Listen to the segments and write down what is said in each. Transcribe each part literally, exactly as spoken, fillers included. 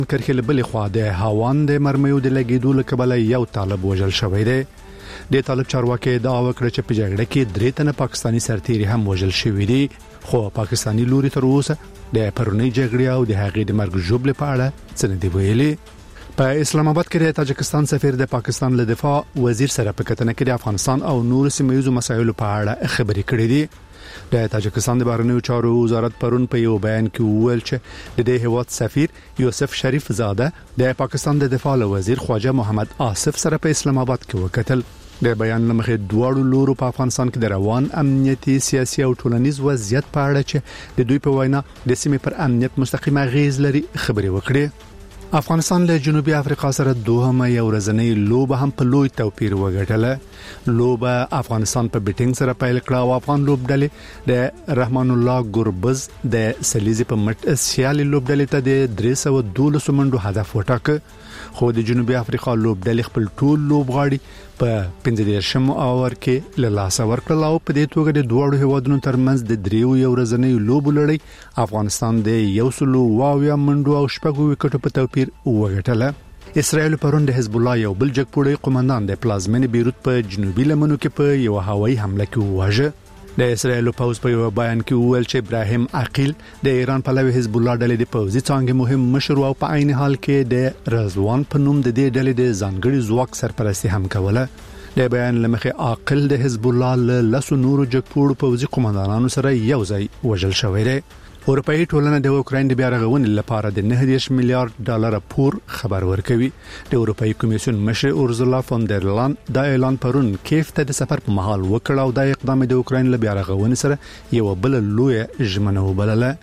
کرخل بل خوا د هاوان د مرمیو د لګیدو لکبل یو طالب وژل شوی دی. د طالب چارواکي دا وکړه چې په جګړه کې درې تنه پاکستانی سرتیري هم وژل شوی دي، خو پاکستانی لوري تر اوسه د پرونی جګړې او د هغې د مرګ ژوبل په اړه څه نه دی ویلي. په اسلام آباد کې د تاجکستان سفیر د پاکستان له دفاع وزیر سره په کتنه کې د افغانستان او نور سیمه‌یزو مسایلو په اړه خبرې کړې دي. د تاجکستان د بهرنیو چارو وزارت پرون په یو بیان کې وویل چې د دې هیواد سفیر یوسف شریف زاده د پاکستان د دفاع وزیر خواجه محمد آصف سره په اسلام آباد کې وکتل. د بیان لمخې دواړو لورو په افغانستان کې د روان امنیتي، سیاسي او ټولنیز وضعیت په اړه چې د دوی په وینا د سیمې پر امنیت مستقیمه غیز لري خبرې وکړې. افغانستان له جنوبي افریقا سره دوهمه یو ورځنۍ لوبه هم په لوی توپیر وګټله. لوبه افغانستان په بیټینګ سره پیل کړه او افغان لوبډلې د رحمان الله ګربز د سلیزي په مټ سیالي لوبډلې ته د درې سوه دولس منډو هدف وټاکه، خو د جنوبي افریقا لوبډلې خپل ټول لوبغاړي په پنځه دیرشم اور کې له لاسه ورکړل او په دې توګه د دوه هیوادونو ترمنځ د دریو یو ورځنۍ لوبو لړۍ افغانستان د یو سلو واویا منډو او شپږو وکټو په توپیر وګټله. اسرائیل پرون د حزب الله یو بل جګپوړی قومندان د پلازمینې بیروت په جنوبي لمنو کې په یو هوایي حمله کې وواژه. د اسرائیل پوز په یو بیان کې وویل چې ابراهیم عقیل د ایران پلوي حزب الله ډلې د پوزي څنګه مهم مشر او په عین حال کې د رضوان په نوم د دې ډلې د ځانګړي ځواک سرپرستی هم کوله. د بیان لمخې عقیل د حزب الله له لاسو نورو جګپوړو پوزي قومندانانو سره یو ځای وژل شوی دی. اروپאי ټولنه د اوکراین د بیا رغونې لپاره د نه دېرش میلیارډ ډالر پور خبر ورکوي. د اروپאי کمیسیون مشر اورزولا فون در لان دا اعلان پرون کیف ته د سفر په مهال وکړ او دا اقدام د اوکراین له بیا رغونې سره یو بل لوی ژمنه وبلله.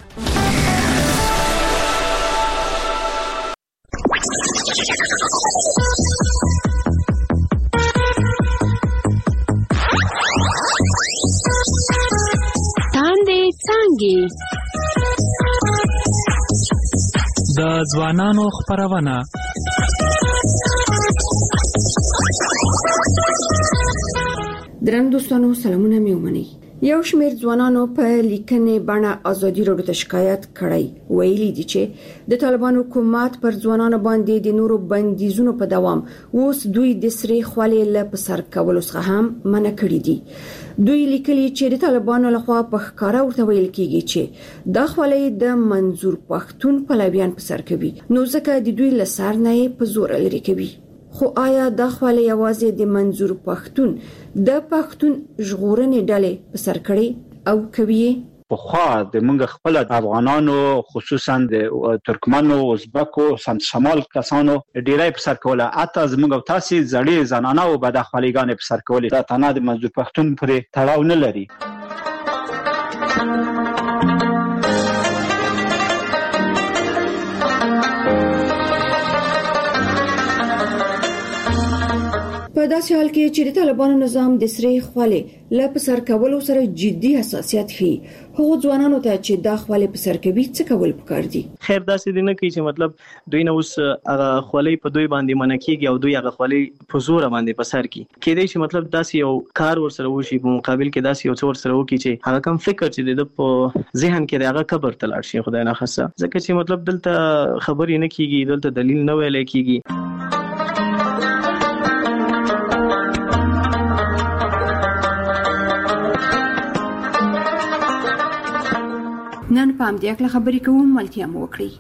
تاندې څنګه د ځوانانو خبرونه. درنو دوستانو سلامونه مې ومنئ. یو شمېر ځوانانو په لیکنې بڼه ازادي راډیو ته شکایت کړی، ویلي دي چې د طالبانو حکومت پر ځوانانو باندې د نورو بندیزونو په دوام اوس دوی د سرې خولې له پسر کولو څخه هم منع کړی دي. دوی لیکلي چې د طالبانو لخوا په ښکارا ورته ویل کیږي چې د خولې د منظور پښتون پلویان پسر کوي، نو ځکه د دوی لسر نه په زور لري کوي. خو آیا د خولې یوازې د منظور پښتون د پښتون ژغورنې ډلې پسر کړي او کوي؟ په خوا د منګ خپل افغانانو خصوصا د ترکمنو، ازبکو، سمت شمال کسانو ډیرای په سر کوله. اته زموږ تاسو زړې زنانه او بد اخلاقیګان په سر کولې. دا تنه د منظور پښتون پرې تړاو نه لري. په داسې حال کې چې د طالبانو نظام د سرې خولې له پسر کولو سره جدي حساسیت ښيي، هغو ځوانانو ته چې دا خولې پسر کوي څه کول پکار دي؟ خیر داسې دي نه کوي چې مطلب دوی نه اوس هغه خولې په دوی باندې منع کیږي او دوی هغه خولې په زور باندې پسر کی کېدای شي مطلب داسې یو کار ورسره وشي په مقابل کې داسې یو څور سره وکړي چې هغه کم فکر چې د په ذهن کې هغه قبر تلل شي. خدای نه خاصه ځکه چې مطلب دلته خبرې نه کیږي، دلته دلیل نه ویل کیږي. نن په همدې اړه خبرې کوم، ملتیا مو وکړئ.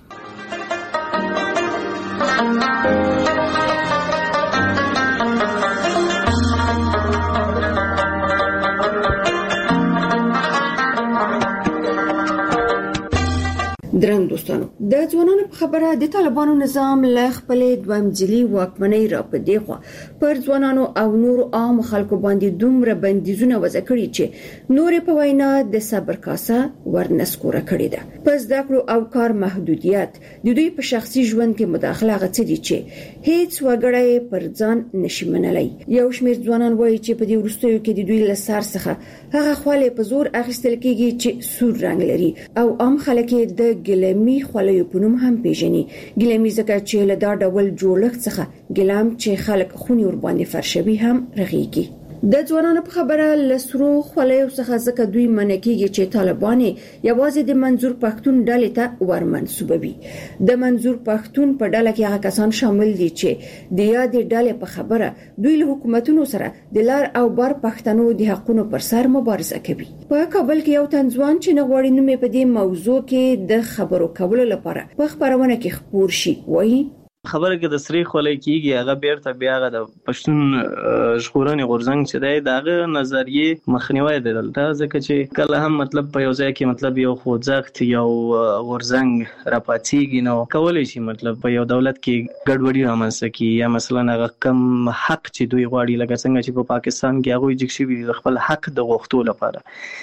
درنو دوستانو، د ځوانانو په خبره د طالبانو نظام له خپلې دوامځلي واکمنۍ را په دی خوا پر ځوانانو او نورو عام خلکو باندې دومره بندیزونه وضع کړي چې نورې په وینا د صبر کاسه ورنسکوره کړې ده. په زده کړو او کار محدودیت د دوی په شخصي ژوند کې مداخله غڅې دي چې هیڅ وګړی پر ځان نشي منلی. یو شمېر ځوانان وایي چې په دې وروستیو کې د دوی له سر څخه هغه خولې په زور اخیستل کېږي چې سور رنګ لري او عام خلک د ګلمي خولې په نوم هم پیژني. ګلمي ځکه چې له دا ډول جوړښت څخه ګلام چې خلک خوني ور باندې فرشوي هم رغيږي. د ځوانانو په خبره لسرو خولې څخه ځکه دوی منکیږي چې طالبان یوازې د منظور پښتون ډلې ته ورمنسوبوي. د منظور پښتون په ډله کې هغه کسان شامل دي چې د یادې ډلې په خبره دوی له حکومتونو سره د لار او بار پښتنو د حقوقو پر سر مبارزه کوي. په کابل کې یو تنځوان چې نغوړي نومې په دې موضوع کې د خبرو کولو لپاره په خبرونه کې خبر شي وایي خبره کې د سری خولې کیږي هغه بیرته بیا هغه د پښتون ژغورنې غورځنګ چې دی دغه نظریه مخنیوي دی دلته ځکه چې کله هم مطلب په یو ځای کې مطلب یو خوځښت یو غورځنګ راپاتېږي نو کولای شي مطلب په یو دولت کې ګډوډي رامنځته کی یا مثلا هغه کم حق چې دوی غواړي لکه څنګه چې په پاکستان کې هغه جګ شوی د خپل حق د غوښتلو لپاره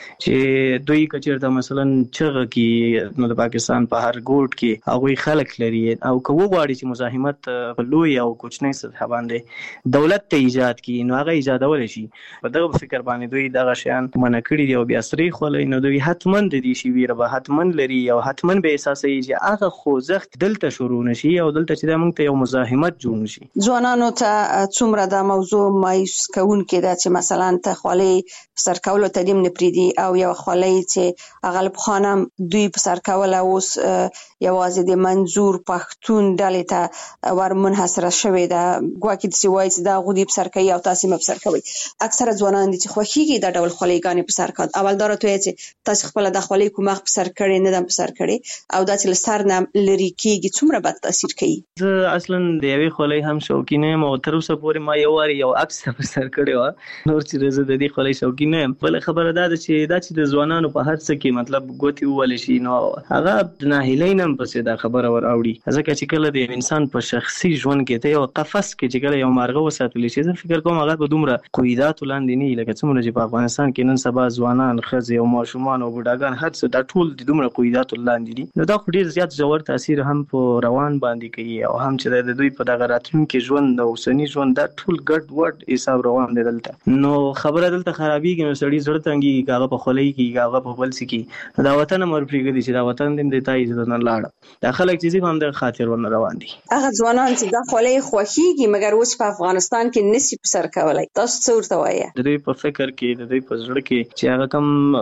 چې دوی کچیرته مثلا چغه کې نو د پاکستان په هر ګوټ کې هغه خلک لري او کوو غواړي چې مزاحمت په لوی او کوچنی سطح باندې دولت ته ایجاد کی نو هغه ایجادول شي په دغه فکر باندې دوی دغه شیان منع کړی دی او بیا سری خولې نو دوی حتمن د دې شی ویره به حتمن لري او حتمن به احساسي چې هغه خوځښت دلته شروع نشي او دلته چې موږ ته یو مزاحمت جوړ نشي. ځوانانو ته څومره د موضوع مایوس کوونکې ده چې مثلا ته خولې سر کولو تدیم نه پریدي او یو خولې چې هغه په خانم دوی په سر کول اوس یوازې د منظور پښتون ډلې ته ورمنحصره شوې ده ګواکې د سوای چې دا غودي په سر کوي او تاسو مې په سر کوي. اکثره ځوانان دي چې خوښيږي د ډول خولېګانې په سر کړ اول دار ته چې تاسو خپل د خولې کومه په سر کړي نه د په سر کړي او دا چې لسر نه لری کېږي څومره بد تاثیر کوي. زه اصلا د یوې خولې هم شوقین یم او تر اوسه پورې ما یو واری یو عکس په سر کړی و نور چې زه د دې خولې شوقین یم. بل خبره ده چې دا چې د ځوانانو په هر څه کې مطلب ګوتی ول شي نو هغه د ناهیلین په دا خبره ور اوړي ځکه چې کله د انسان په شخصي ژوند کې ته یو قفس کې چې کله یو مارغه وساتل شي زه فکر کوم هغه به دومره قیودات ولاندې نه لکه څومره چې په افغانستان کې نن سبا ځوانان ښځې او ماشومان او بوډاګان هر څه د ټول د دومره قیودات ولاندې دي نو دا خو ډیر زیات ژور تاثیر هم په روان باندې کوي او هم چې د دوی په دغه راتلونکي ژوند او اوسنی ژوند دا ټول ګډ وډ حساب روان دی دلته نو خبره دلته خرابېږي نو سړی زړه تنګي هغه په خولې کې هغه په بل سکی دا وطن مر پریږدي چې دا وطن دې د تای عزت نه لاړ دا خلک چې هم د خاطر ور روان دي. هغه ځوانان چې دا خولې خوښيږي مګر اوس په افغانستان کې نسی په سر کولای تاسو څه ورته وایي؟ د دوی په فکر کې د دوی په زړه کې چې هغه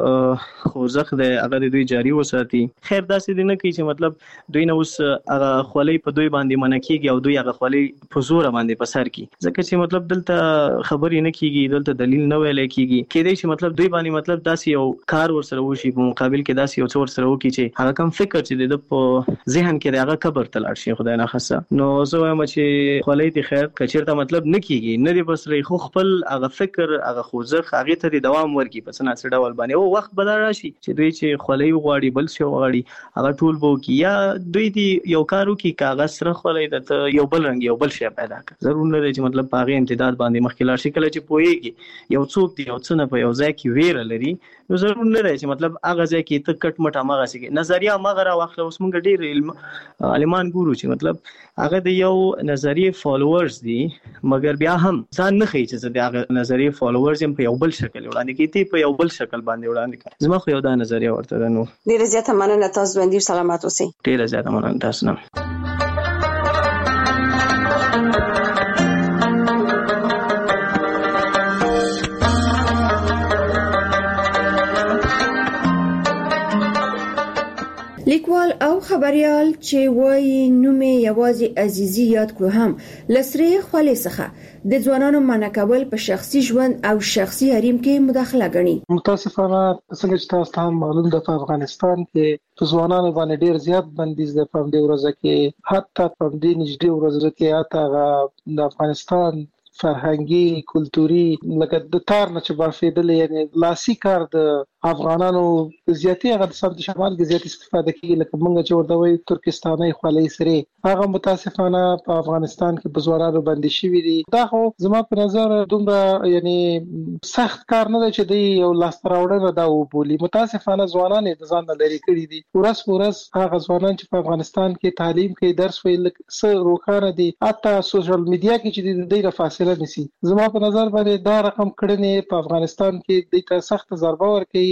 کم خوځښت دی هغه د دوی جاری وساتي. خیر داسې دی نه کوي چې مطلب دوی نه اوس هغه خولې په دوی باندې منع کیږي او دوی هغه خولې په زور باندې په سر کی ځکه چې مطلب دلته خبرې نه کیږي دلته دلیل نه ویل کیږي کېدای شي مطلب دوی باندې مطلب داسې یو کار ورسره وشي په مقابل کې داسې یو څور سره وکړي چې هغه کم فکر چې د په ذهن کې د هغه قبر ته لاړ شي خدای نه خاصه نو زه وایم چې خولې دي خیر کچیرته مطلب نه کیږي نه دی بسرې خو خپل هغه فکر هغه خوځښت هغه ته دوام ورکړي په څه نه ډول باندې او وخت بدل راشي چې دوی چې خولې غواړي بل څه غواړي هغه ټول بو کی یا دوی دی یو کارو کې کاغذ سره خولې د یو بل رنګ یو بل شی پیدا کړ ضرور نه دی چې مطلب پاغه امتداد باندې مخکې لاړ شي کله چې پويږي یو څوک دی یو څه نه په یو ځای کې ویره لري نو ضرور نه دی چې مطلب هغه ځای کې ته کټ مټه مغه سي نظریه مغه را واخله اوس موږ ډیر علم علمان ګورو چې مطلب هغه د یو نظریه فالوورز دي مګر بیا هم ځان نه خي چې د هغه نظریه فالوورز هم په یو بل شکل وړاندې کوي په یو بل شکل باندې وړاندې کوي زما خو یو دا نظریه ورته نو ډیر زیاته مننه تاسو باندې سلامات اوسئ ډیر زیاته مننه تاسو نه لیکوال او خبريال چې وایي نومې یوازې عزیزي یاد کړو هم لسري خولې څخه د ځوانانو منع کول په شخصي ژوند او شخصي حریم کې مداخله غني. متاسفانه څنګه چې تاسو ته معلوم ده په افغانستان کې په ځوانانو باندې ډیر زیات بندیز ده په دې ورځ کې حتی په دې نږدې ورځ کې اته د افغانستان فرهنګي کلتوري لکه د تار نه چې بافیدل یعنی لاسي کار د افغانانو زیاتی هغه د سمت شمال کې زیات استفاده کوي لکه موږ چې ورته وایي ترکستاني خولې سره هغه متاسفانه په افغانستان کې بزوارانو باندې شوی دي دا خو زما په نظر دومره یعنی سخت کار نه دی چې دی یو لاس راوړنه دا وبولي متاسفانه ځوانان د ځان لري کړی دي ورس ورس هغه ځوانان چې په افغانستان کې تعلیم کوي درس ویل څه روکانه دي حتی سوشل میډیا کې چې د دې فاصله نسی زما په نظر باندې دا رقم کړنې په افغانستان کې د سخت ضربه ورکړي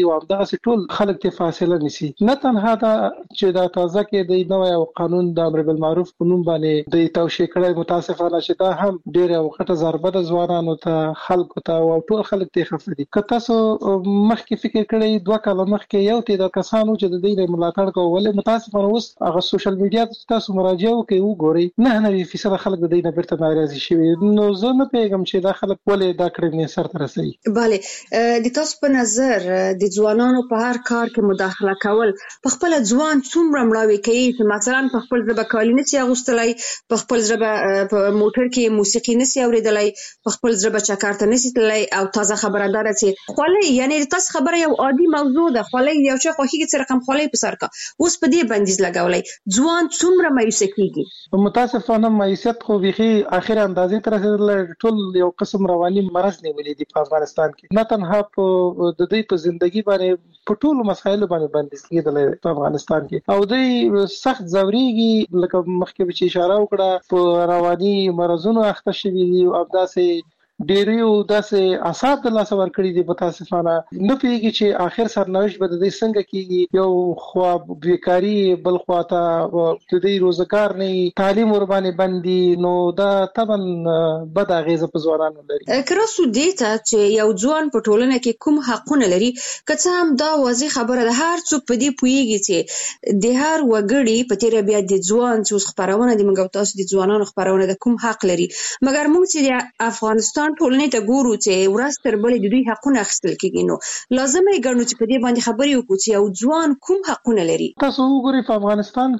او همدغه ټول خلک ته فاصله نسی. نه تنها دا چې دا تازه کې د نوې قانون د امر بالمعروف په نوم باندې د توشیح کړي متاسفانه چې دا هم ډېر وخت ضربه د ځوانانو ته خلکو ته او ټول خلک ته خفدي. که تاسو مخکې فکر کړئ دوه کاله مخکې یو ته د کسانو چې د دې ملاتړ کوي ولې متاسفانه اوس هغه سوشل میډیا تاسو مراجعه وکړئ وګورئ نه نه فیصد خلک د دې نه بیرته ناراضي شوي. نو زه نه پیغام چې دا خلک ولې دا کړنې سر ته رسوي. bale د تاسو په نظر د ځوانانو په هر کار کې مداخله کول په خپل ځوان څومره مړاوي کوي چې مثلا په خپل ځبه کالی نسی اغوستلای په خپل ځبه په موټر کې موسیقي نسی اوریدلای په خپل ځبه چکرته نسی تلای او تازه خبردار چې خولې یعنی تاسو خبره یو عادي موضوع ده خولې یو څه خوخي چې رقم خولې په سر کا اوس په دې بندیز لګولای ځوان څومره مایوس کیږي. متاسفانه مایوسیت خو بيخي اخر اندازې تر رسیدل ټول یو قسم رواني مرض نیولې دي په افغانستان کې. نه تنها په د دې په ژوندۍ باندې په ټول مسایلو باندې بندیز کېدل په افغانستان کې او دوی سخت ځوريږي لکه مخکې چې اشاره وکړه په رواني مرزونو اخته شوي دي او داسې ډیریو داسې اثار د لاس ور کړی دي. متاسفانه نه پیږي چې اخر سرنوشت به د دې څنګه کیږي. یو خو بیکاری بل خو ته د دې روزګار نه تعلیم ور باندې بندي نو دا طبعا بد اغیزه په ځوانانو لري. کراسو دیتا چې یو ځوان په ټولنه کې کوم حقونه لري که هم دا واضح خبره ده هر څوک په دې پوهیږي چې د هر وګړي په تیر بیا د ځوان چې خبرونه د موږ تاسو د ځوانانو خبرونه د کوم حق لري مګر موږ چې د افغانستان ټولنې ته ګورو چې ورځ تر بلې د دوی حقونه اخیستل کېږي نو لازمه یې ګڼو چې په دې باندې خبرې وکړو چې یو ځوان کوم حقونه لري. تاسو وګورئ په افغانستان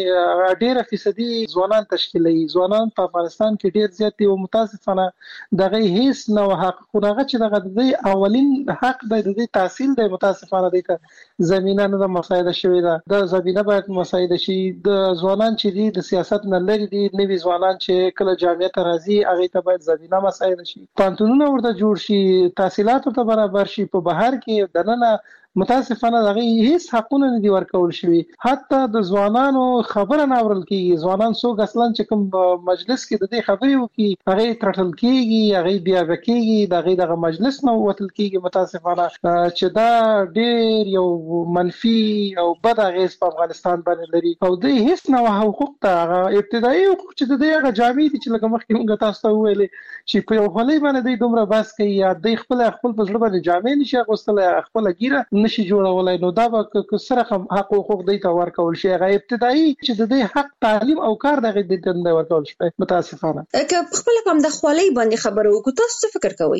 کې ډېر فیصدي ځوانان تشکیلوي. ځوانان په افغانستان کې ډېر زیات دي او متاسفانه دغه هیڅ نو حقونه چې دغه د اولین حق د دې تحصیل د متاسفانه د زمينه نه مساعده شوی ده. د زمينه باید مساعده شي. د ځوانان چې دي د سیاست نه لري دي نوي ځوانان چې کله جامعه ته راځي هغه ته باید زمينه مساعده شي. پانتونونه ورته جوړ شي تحصیلات ته برابر شي. په بهر کې دننه متاسفانه دغه هیڅ حقونه نه دي ورکول شوی. حتی د ځوانانو خبره نه اورل کیږي. ځوانان څوک اصلا چې کوم مجلس کې د دې خبرې وکي هغه ترټل کیږي هغه بیا وکیږي دغه دغه مجلس نه وتل کیږي. متاسفانه چې دا ډېر یو منفي او بد اغیز په افغانستان باندې لري او د هیڅ نه حقوق ته ابتدایي حقوق چې د هغه جامع دي چې لکه مخکې موږ تاسو ته ویلې چې په یو خولې باندې دومره بس کوي یا د خپل خپل په ځړ باندې جامع نشي اغوستل خپل ګیره نشي جوړولای نو دا به سره حق حقوق دی ته ورکول شي. هغه ابتدایي چې د دې حق تعلیم او کار دغه د دنده ورکول شي. متاسفانه که خپل کوم د خولې باندې خبرو وکړو تاسو څه فکر کوئ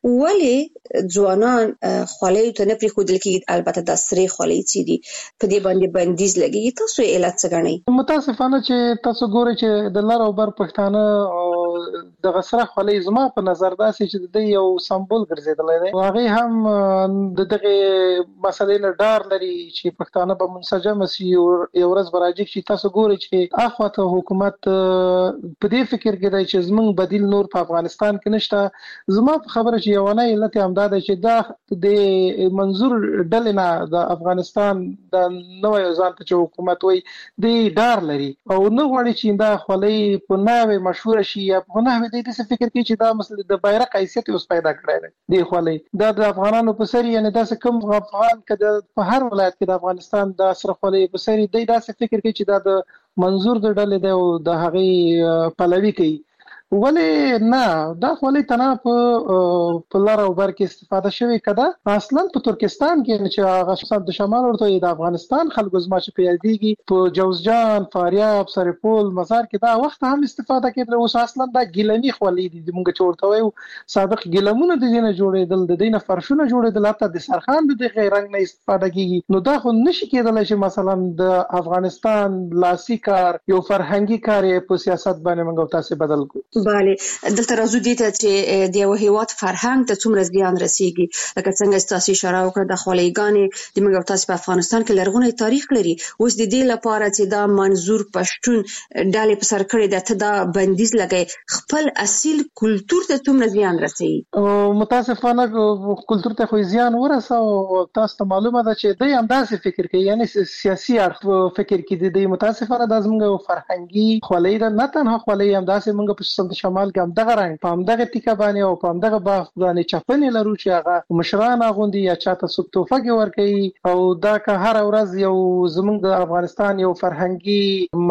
ولې ځوانان خولې ته نه پریښودل کیږي البته د سری خولې چې دي په دې باندې بندیز لګي تاسو علت څه غنئ؟ متاسفانه چې تاسو ګورئ چې د لار او بر پښتانه د غسره خولې زما په نظر داسې چې د یو سمبول ګرځیدل دی. هغه هم د دغه مسلې نه ډار لري چې پښتانه به منسجم شي او یو ورځ براجک شي. تاسو ګورئ چې اخواته حکومت په دې فکر کې دی چې زمونږ بدیل نور په افغانستان کې نشته. زما په خبره چې یو نه علت هم دا دی چې دا د منظور ډلې نه د افغانستان د نوې ځان ته حکومت وي د ډار لري او نه غواړي چې دا خولې په ناوې مشهور شي یا په ناوې د دې فکر کوي چې دا مسله د بیرغ حیثیت اوس پیدا کړی دی. د خولې دا د افغانانو په سر یعنی دا کوم افغان کده په هر ولایت کې د افغانستان د سره خولې په سری دی داسې فکر کوي چې دا د منظور د ډلې دی او د هغه پلوي کوي. ولې نه دا خولې تنه په په لار او بر کې استفاده شوی کده اصلا په ترکستان کې چې هغه د شمال ورته د افغانستان خلکو زما چې پیادېږي په جوزجان فاریاب سرپول مزار کې دا وخت هم استفاده کېدل. اوس اصلا دا ګیلمي خولې دي موږ چې ورته وایو سابق ګیلمونه د دینه جوړېدل د دینه فرشونه جوړېدل حتی د سرخان د دغه رنگ نه استفاده کیږي. نو دا خو نشي کېدلی چې مثلا د افغانستان لاسي کار یو فرهنګي کار په سیاست باندې موږ تاسو بدل کو. bale دلته راځو دي چې د یو هیواد فرهنګ ته څومره زیان رسیږي لکه څنګه تاسو اشاره وکړه د خولېګانې د موږ تاسو په افغانستان کې لرغونی تاریخ لري. اوس د دې لپاره چې دا منظور پښتون ډالې په سر کړی د ته دا بندیز لګي خپل اصیل کلچر ته څومره زیان رسیږي؟ متاسفانه کلچر ته خو زیان ورسه او تاسو ته معلومه ده چې دوی همداسې فکر کوي یعنی سیاسي اړخ فکر کوي. د متاسفانه د زموږ فرهنګي خولې نه تنها خولې همداسې موږ په مثلا د شمال کې هم دغه رنګ په همدغه ټیکه باندې او په همدغه باغ باندې چپنې لرو چې هغه مشران غوندي یا چاته څوک توفه کې ورکوي او دا که هر ورځ یو زمونږ د افغانستان یو فرهنګي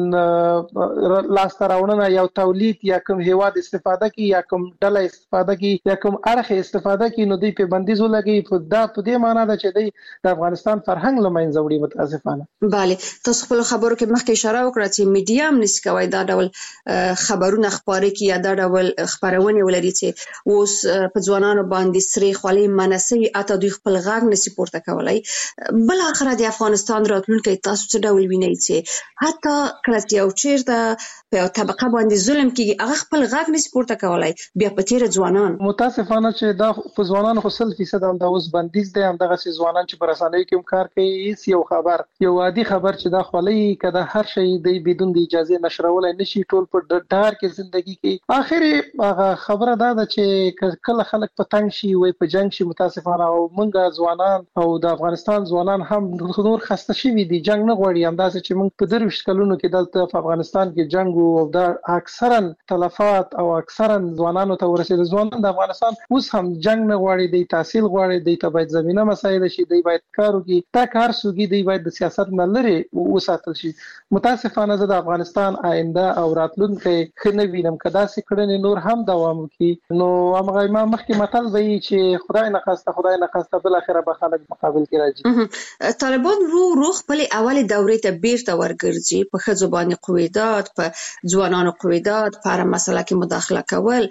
مثلا لاسته راوړنه یو تولید یا کوم هیواد استفاده کی یا کوم ډله استفاده کی یا کوم اړخ استفاده کی نو دوی په بندیز ولګي په دا په دې معنی ده چې دوی د افغانستان فرهنګ لمنځه وړي متاسفانه. بله تاسو خپل خبرو کې مخکې اشاره وکړه چې میډیا هم نشي کوي دا ډول خبرونه خبرې کی یا دا ډول خبرونه ولري چې اوس په ځوانانو باندې سری خولي منسي اته دوی خپل غږ نشي پورته کولای. بل اخر د افغانستان راتلونکي تاسو څه ډول وینئ چې حتی کله چې یو چیرته په طبقه باندې ظلم کیږي هغه خپل غږ نشي پورته کولای بیا په تیر ځوانان متاسفانه چې دا په ځوانانو خو سل فیصد هم د اوس بندیز دی هم دغه ځوانان چې پر رسنیو کې کار کوي هیڅ یو خبر یو عادي خبر چې دا خولي کده هر شی دی بدون د اجازه نشرولای نشي ټول په ډار کې ژوندۍ کې اخر هغه خبره دا ده چې کله خلک په تنګ شي وي په جنگ شي متاسفانه او مونږ ځوانان او د افغانستان ځوانان هم نور خسته شي دي جنگ نه غواړي هم داسې چې مونږ په درویش کلونو کې دلته په افغانستان کې جنگ او دا اکثرا تلفات او اکثرا ځوانانو ته ورسېد ځوانان د افغانستان اوس هم جنگ نه غواړي د تحصیل غواړي د ته باید زمينه مسایل شي دی باید کار وکړي دا کار سوګي دی باید د سیاست نه لري وساتل شي. متاسفانه زه د افغانستان آینده او راتلونکي خنه وینم کدا سې کړنې نور هم دوام وکړي نو هغه ما مخکې متل وی چې خدای نه خواسته خدای نه خواسته بل اخره به خلک مقابل کې راځي. طالبان رو روخ خپل اول دورې ته بیرته ورګرځي په ښځو باندې قویدات په ځوانانو قویدات په هر مسله کې مداخله کول.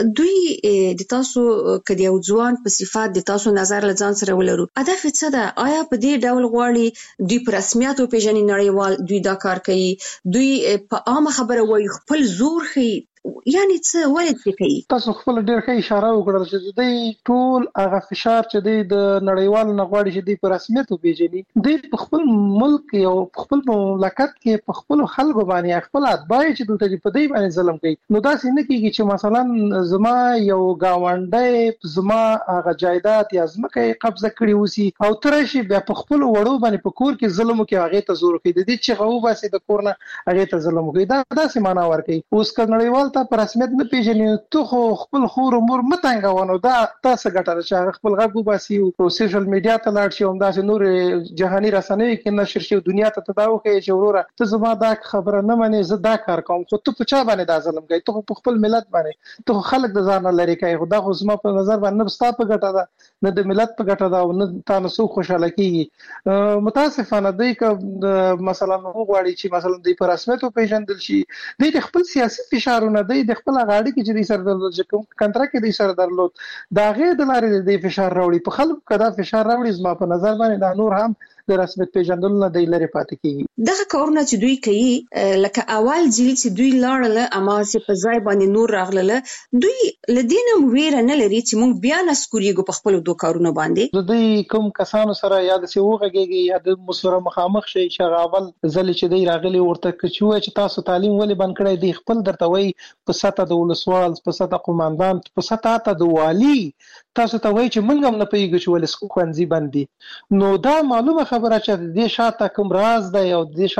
دوی د تاسو کدی یو ځوان په صفات د تاسو نظر لځان سره ولرو هدف څه ده آیا په دې ډول غواړي دوی په رسمیت او پیژنې نړیوال دوی دا کار کوي دوی په عامه خبره وایي خپل زور خي یعنی څه ولې څه کوي تاسو خپل ډېر ښه اشاره وکړل چې دوی ټول هغه فشار چې دوی د نړیوال نغواړي چې دوی په رسمیت وپیژني دوی په خپل ملک او خپل مملکت کې په خپل خلکو باندې خپل اتباع چې دوی په دوی باندې ظلم کوي نو دا څنګه کیږي چې مثلا زما یو گاونډي زما هغه جایداد یا ځمکه قبضه کړی وسی او ترشي بیا په خپل وړو باندې په کور کې ظلم کوي هغه ته زور کوي د دې چې غو باسي د کورنه هغه ته ظلم کوي دا داسې معنا ورکوي اوس کله نړیوال ته پر رسمیت نه پیژنې ته خو خپل خور مور متنګونه دا تاسو ګټه چې خپل غږ وباسي او سوشل میډیا ته لاړ شي هم دا نور جهاني رسنۍ کې نشر شي دنیا ته تداو کوي چې وروره ته زما دا خبره نه منې زه دا کار کوم خو ته په چا باندې دا ظلم کوي ته په خپل ملت باندې ته خلک د ځان لري کوي خدا خو زما په نظر باندې ستا په ګټه ده نه د ملت په ګټه ده او نه تاسو خوشاله کیږي. متاسفانه دی که مثلا وګورئ چې مثلا د پر رسمیت پیژندل شي د خپل سیاسي فشارونه دی د خپل غاړي کې چې سر درلود چې کوم کنټراکټ کې سر درلود دا غیر د لارې د فشار راوړي په خلکو کدا فشار راوړي زما په نظر باندې دا نور هم د رسمیت پیژندل نه دی لري پاتې کیږي. دغه کارونه چې دوی کوي لکه اول ځل چې دوی لاړل اما چې په ځای باندې نور راغله دوی لدینم ویره نه لري چې موږ بیا نسکوریږو په خپل دوه کارونه باندې دوی کوم کسانو سره یاد سی وغږیږي یا د مسره مخامخ شي چې اول ځل چې دوی راغلي ورته کچوي چې تاسو تعلیم ولې بند کړی دی خپل درته وای په ساته د ولسوال په ساته قوماندان په ساته د والی تاسو ته وای چې موږ هم نه پیږو چې ولې خوانځي باندې نو دا معلومه خبره چې د شاته کوم راز دی او د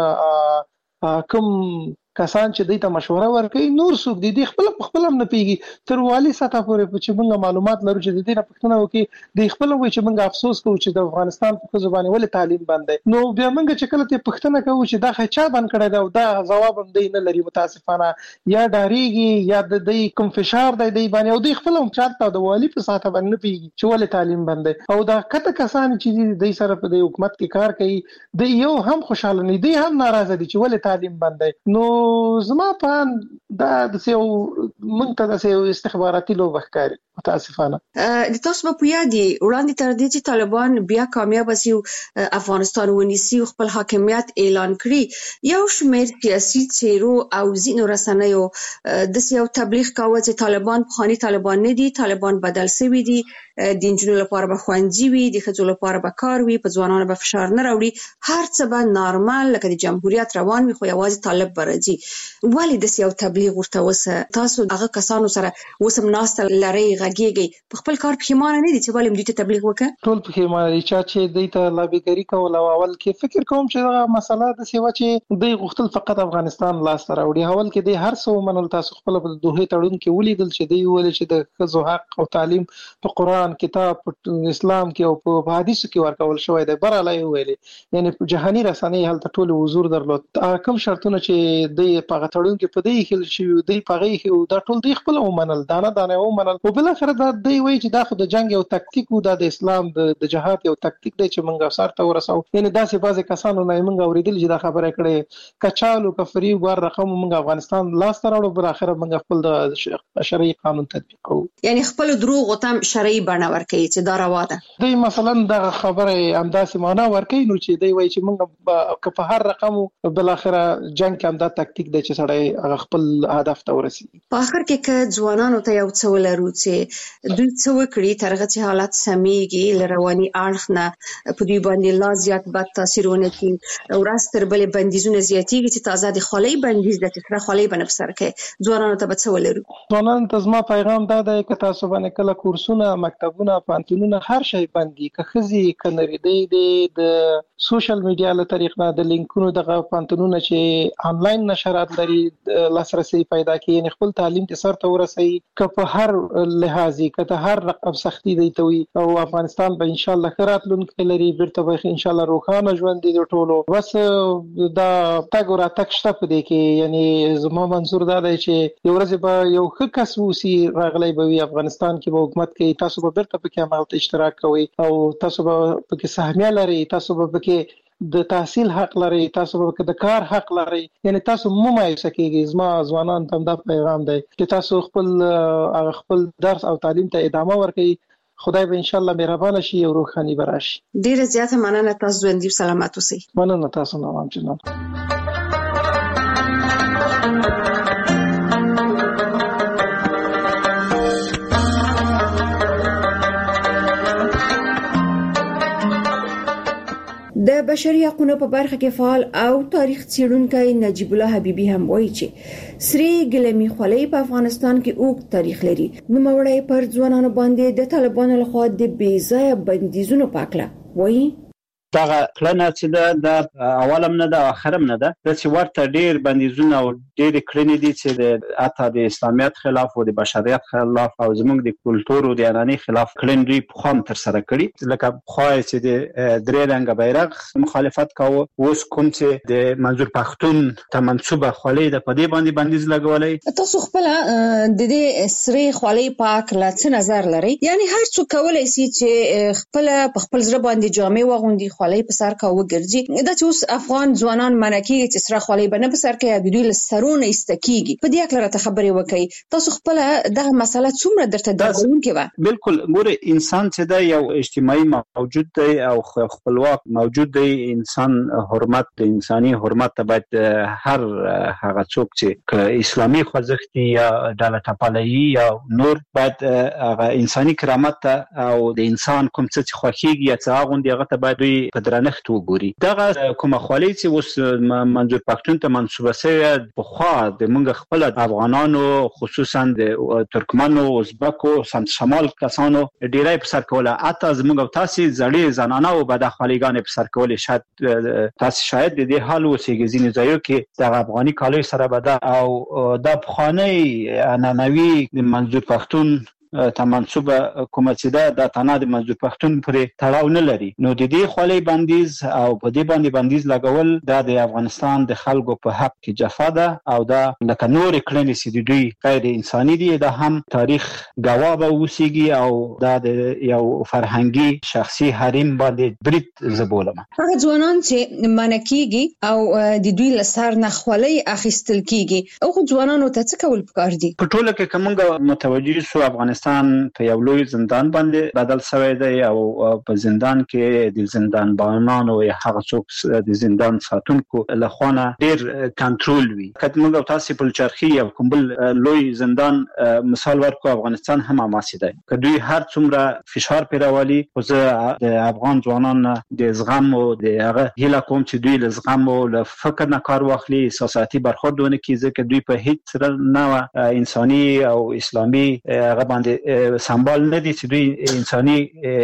شاته کوم کسان چې دوی ته مشوره ورکوي نور څوک دي د خپل خپل هم نه پیږي تر والی ساته پورې چې موږ معلومات لرو چې د دې نه پښتنه وکي د خپل وای چې موږ افسوس کوو چې د افغانستان په ځبانه ولې تعلیم باندې نو بیا موږ چې کله ته پښتنه کوو چې دا خچا باندې کړی دا دا جواب هم دی نه لري متاسفانه یا ډاریږي یا د دې کوم فشار دی دی باندې او د خپل هم چارته د والی په ساته باندې نه پیږي چې ولې تعلیم باندې او دا کته کسان چې د سره په د حکومت کې کار کوي د یو هم خوشاله نه دي هم ناراضه دي چې ولې تعلیم باندې نو زما په دا د سیو منته د سیو استخباراتي لوبه ښکاري متاسفانه. د تاسو په یادي وړاندې تر دې چې طالبان بیا کامیاب شي افغانستان ونیسي خپل حاکمیت اعلان کړي یو شمېر سیاسي چیرو او ځینو رسنیو د سیو تبلیغ کاوه چې طالبان خاني طالبان نه دي طالبان بدل شوي دي د انجنونو لپاره به خوندي وي د ښځو لپاره به کار وي په ځوانانو به فشار نه راوړي هر څه به نارمل لکه د جمهوریت روان وي خو یوازې طالب برځي ولې د سیو تبلیغ ورته وسه تاسو هغه کسانو سره وسم ناست لري لګيږي په خپل کار پښیمانه نه دي چې ولې دوی ته تبلیغ وکړي؟ ټول پښیمانه دي چې دوی ته لابیګری کول او اول کې فکر کوم چې دا مسله د سیوا چې دوی غوښتل فقط افغانستان لاس راوړي. اول کې دوی هر څه منل، تاسو خپل په دوه تړون کې ولیدل چې دوی ویل چې د ښځو حق او تعلیم په قران کتاب په اسلام کې او په حدیث کې ورکول شوی دی. برالای ویلي یعنی په جهاني رسنۍ هلته ټول حضور درلود. کوم شرطونه چې دوی په غټړون کې په دې کې چې دوی په غي دا ټول دوی خپل ومنل، دانه دانه ومنل او بل اخر دا دوی وایي چې دا خو د جنگ یو تکتیک و، د اسلام د جهاد یو تکتیک دی چې موږ سره ته ورسو. یعنی دا سه بعضی کسانو نه موږ اوریدل چې دا خبره کړي کچالو کفری ور رقم موږ افغانستان لاس تر اړو، بل اخر موږ خپل د شرعي قانون تطبیق کوو. یعنی خپل دروغ او تم شرعي بڼه ورکوي چې دا روا ده. دوی مثلا دا خبره همداسې معنا ورکوي نو چې دوی وایي چې موږ په هر رقم بل اخر جنگ کې همدا تکتیک دی چې سړی خپل هدف ته ورسیږي. په اخر کې که ځوانانو ته یو څه ولرو چې دوی څه وکړي ترغه چې حالات سميږي، لرواني اړخ نه په دوی باندې لا زیات بد تاثیرونه کوي، ورستر بلې بندیزونه زیاتېږي چې تازه د خولۍ بندیز د تر خولۍ باندې بسر کوي. ځوانانو ته به څه ولرو؟ ځوانانو ته زما پیغام دا دی چې تاسو باندې کله کورسونه، مکتبونه، پانتونونه هر شی باندې که خزي کنري دی د سوشل میډیا له طریق نه د لینکونو دغه پانتونونه چې آنلاین نشرات لري لاسرسي پیدا کوي، یعنی خپل تعلیم ته سر ته ورسي که په هر لحاظي که ته هر رقم سختي دی ته وي او افغانستان به ان شاء الله خیراتلونکي لري، بیرته به ان شاء الله روښانه ژوند دي ټولو. بس دا تاګ را تک شته په دې کې، یعنی زما منظور دا دی چې یو ورځ به یو ښه کس وسی راغلی به وي افغانستان کې به حکومت کوي، تاسو به بیرته پکې عمل ته اشتراک کوئ او تاسو به پکې سهمیه لري، تاسو به پکې د تحصیل حق لري، تاسو به د کار حق لري. یعنی تاسو مو مایوسه کیږئ. زما ځوانان ته دا پیغام دی چې تاسو خپل خپل درس او تعلیم ته ادامه ورکړئ. خدای به ان شاء الله مهربان شي او روحاني براشي. ډیره زیاته مننه، تاسو ژوندۍ سلامات اوسئ. مننه تاسو نه وام جناب. د بشري حقوقو په برخه کې فعال او تاریخ څېړونکی نجیب الله حبیبي هم وایي چې سری ګلمي خولۍ په افغانستان کې اوږد تاریخ لري. نو مړی پر ځوانانو باندې د طالبانو لخوا د بې ځایه بندیزونو پاکله وایي دا کړنه چې دا د اولم نه ده اخرم نه ده، د چې ورته ډیر بندیزونه او ډیر کړنې دي چې د اته د اسلامیت خلاف او د بشریت خلاف او زموږ د کلتور او د عنعنې خلاف کړنې په خام تر سره کړي. لکه خو چې د درې رنګ بیرغ مخالفت کاوه، اوس کوم چې د منظور پښتون ته منسوبه خولۍ د پدې باندې بندیز لګولای. تاسو خپل د دې سری خولۍ پاک لا څه نظر لري؟ یعنی هر څوک کولای شي چې خپل په خپل ځړ باندې جامې واغوندي، خولۍ په سر کا وګرځي. دا چې اوس افغان ځوانان منکیږي چې سره خولۍ باندې په سر کې د دوی له سرونه استکیږي، په دې اړه ته خبرې وکړي. تاسو خپل دغه مسله څومره درته درغونکې و؟ بالکل ګوره، انسان چې دا یو اجتماعي موجود دی او خپلواک موجود دی. انسان حرمت د انساني حرمت ته باید هر هغه څوک چې اسلامي خوځښت یا ډله ټاپلایي یا نور باید هغه انساني کرامت ته او د انسان کوم څه چې خوښيږي یا څه غوندي هغه ته باید دوی په درنښت وګوري. دغه کومه خولۍ چې اوس منظور پښتون ته منسوبه شوی په خوا د موږ خپل افغانانو خصوصا د ترکمنو، ازبکو، سمت شمال کسانو ډیرای په سر کوله. اته زموږ تاسو زړې زنانه او بد اخلاقیان په سر کوله. شاید تاسو شاید د دې حال وسیږي ځینې ځایو کې د افغاني کالي سره بد او د بخاني عنعنوي د منظور پښتون ته منسوبه کومه چې ده د تنه د منظور پښتون پرې تړاو نه لري. نو د دې خولۍ بندیز او په دې باندې بندیز لګول دا د افغانستان د خلکو په حق کې جفا ده او دا لکه نور کړنې چې د دوی غیر انساني دي. دا هم تاریخ گواه به وسیږي او دا د یو فرهنګي شخصي حریم باندې برید زبولم. هغه ځوانان چې منکیږي او د دوی له سر نه خولۍ اخیستل کیږي، او ځوانانو ته څه کول پکار دي؟ په ټوله کې کومه متوجي سو افغانستان په یو لوی زندان باندې بدل شوی دی او په زندان کې د زندان بانانو یا هغه څوک د زندان ساتونکو له خوانه ډیر کنټرول وي. کله موږ تاسو په چرخي او کومبل لوی زندان مثال ورکو، افغانستان هم ماسي دی. کدوې هر څومره فشار پیراولي، خو زه د افغان ځوانانو د زغم او د هغه هیله کوم چې دوی له زغم او له فکر نه کار واخلي، احساساتي برخوردونه کیږي چې دوی په هیڅ نه انساني او اسلامي هغه باندې د سمبال نه دي چې دوی انساني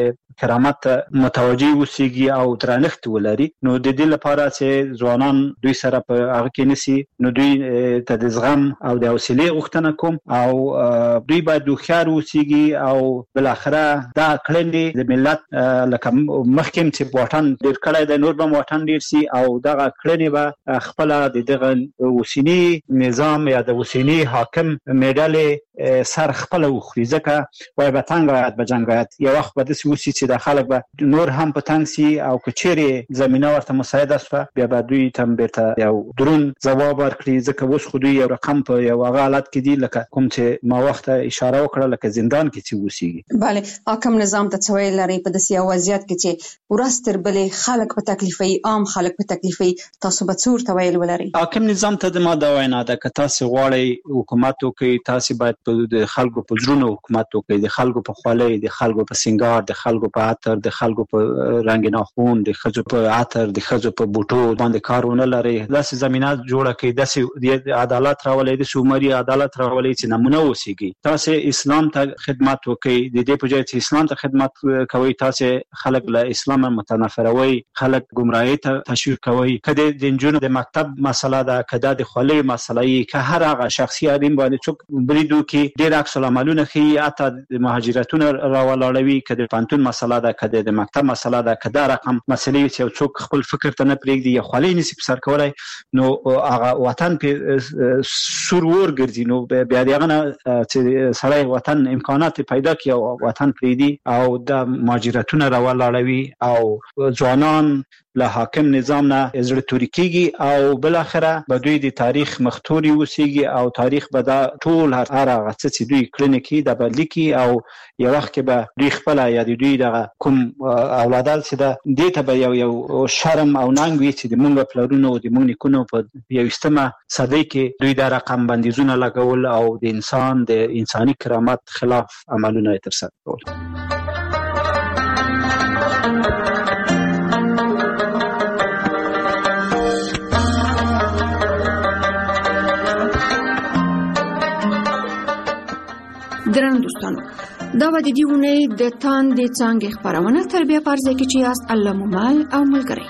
کرامت متوجي وسیږي او درنښت ولري. نو د دې لپاره چې ځوانان دوی سره په هغه کې نسی نو دوی ته د زغم او د حوصله غوښتنه کوم او دوی باید دوخيار وسیږي او بل اخره دا کړنې د ملت لکه مخکم چې بوټان ډیر کړای د نور به بوټان ډیر سي او دغه کړنې به خپل د دغه وسینی نظام یا د وسینی حاکم میډالې سر خپل وخوري ځکه وای به تنګ به جنگات یو وخت به د سوسی چې د خلک به نور هم په تنګ سي او کچيري زمينه ورته مساعده شوه بیا به دوی تم بیرته یو درون جواب ورکړي ځکه اوس خو دوی یو رقم په یو حالت کې دي لکه کوم چې ما وخت اشاره وکړه لکه زندان کې چې وسیږي. bale حاکم نظام ته څوی لري په داسې وضعیت کې چې ورستر بلې خلک په تکلیفي عام خلک په تکلیفي تاسو به څور تویل ولري. حاکم نظام ته د ما دا وینا ده که تاسو غواړئ حکومت وکړئ تاسو باید د خلکو په ژوند حکومت وکړي د خلکو په خولۍ د خلکو په سنگار د خلکو په عطر د خلکو په رنگ ناخون د خزو په عطر د خزو په بوټو باندې کارونه لري داسې زمينه جوړه کړي داسې عدالت راولي د شومري عدالت راولي چې نمونه وسیږي. تاسو اسلام ته خدمت وکړي د دې په ځای چې اسلام ته خدمت کوي تاسو خلک له اسلام متنفروي خلک گمراهي ته تشویق کوي کله د جنونو د مکتب مسله ده کله د خولۍ مسله یې که هر هغه شخصي اړین باندې څوک بریدو کې ډیر عکس العملونه خي اته د مهاجرتونو راولاړوي کله پانتون مسله ده کله د مکتب مسله ده کله رقم مسلې چې څوک خپل فکر ته نه پرېږدي یا خولۍ نسی په سر کولای نو هغه وطن په سور ور ګرځي نو بیا دغه چې سړی وطن امکانات پیدا کړي او وطن پرېږدي او د مهاجرتونو راولاړوي او ځوانان له حاکم نظام نه زړه توري کیږي او بل اخره به دوی د تاریخ مختوري وسیږي او تاریخ به دا ټول هر هغه چې دوی کړنې کی د بلیکي او یو وخت کې به دوی خپل یا دوی د کوم اولادال چې د دې ته به یو یو شرم او ننګ وي چې د مونږ پلرونو او د مونږ نکونو په یوستمه صدې کې دوی د رقم بندیزونه لګول او د انسان د انساني کرامت خلاف عملونه ترسره کول. ګران دوستانو دا و د دې ونې د تان د څنګه خبرونه تربیه پرځه کې چې یاست الله مومال او ملګری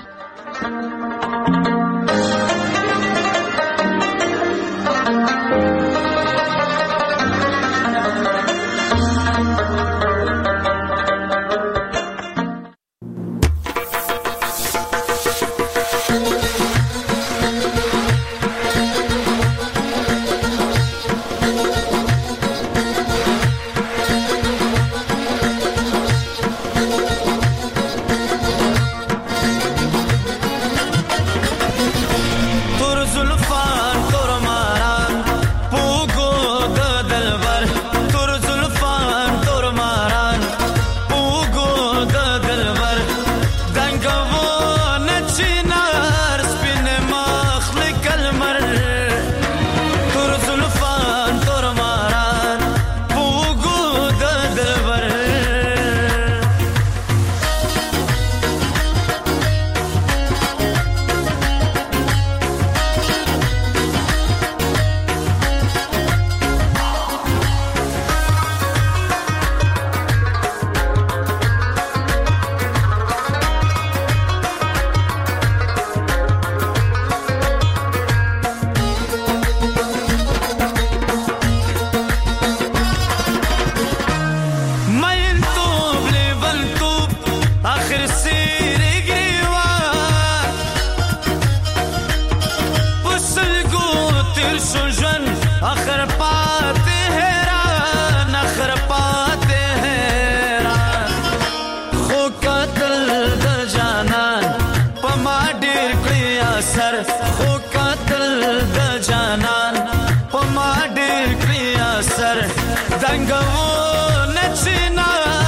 دنګو نچنا